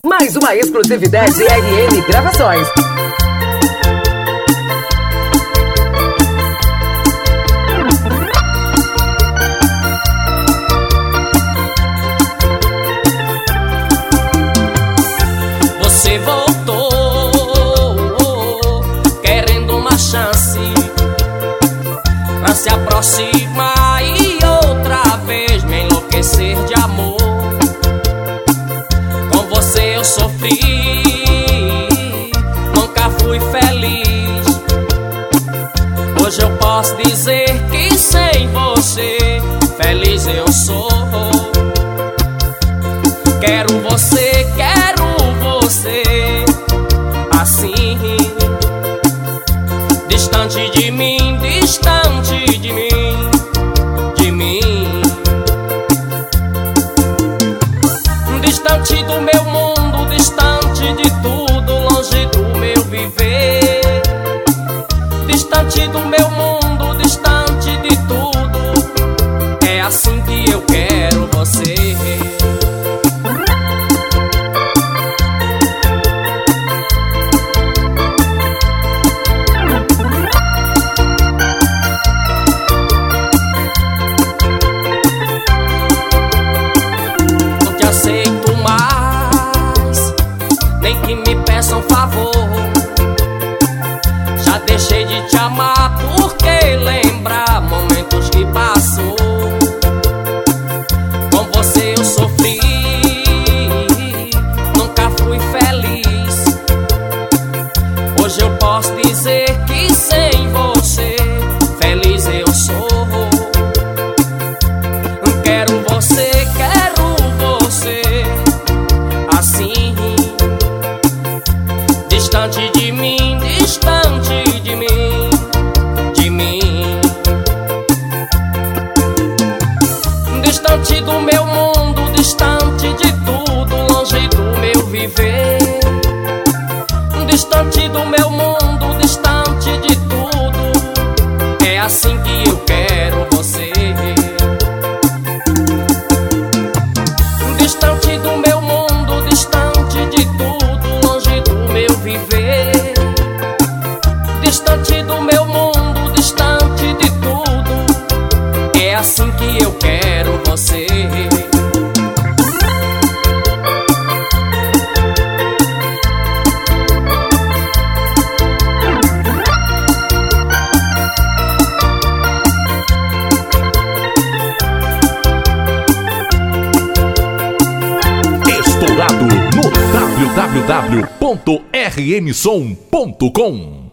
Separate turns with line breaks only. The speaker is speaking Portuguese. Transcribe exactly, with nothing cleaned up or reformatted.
Mais uma exclusividade R M Gravações.
Você voltou querendo uma chance pra se aproximar e outra vez me enlouquecer de amor. Com você eu sofri, nunca fui feliz. Hoje eu posso dizer que sem você feliz eu sou. Quero você, quero você assim, distante de mim, distante de mim, de mim, distante do meu mundo, distante de tudo, longe do meu viver, distante do meu mundo, distante de tudo. É assim que eu quero você. Já deixei de te amar porque lembrar momentos que passou. Com você eu sofri, nunca fui feliz. Hoje eu posso dizer que sem você feliz eu sou. Quero você, quero você assim, distante de mim, distante de mim, de mim, distante do meu mundo, distante de tudo, longe do meu viver, distante do meu mundo, distante de tudo. É assim que eu quero você. Distante do meu mundo, distante de tudo, longe do meu viver, distante do meu mundo, distante de tudo. É assim que eu quero você.
Estourado no w w w ponto r m som ponto com.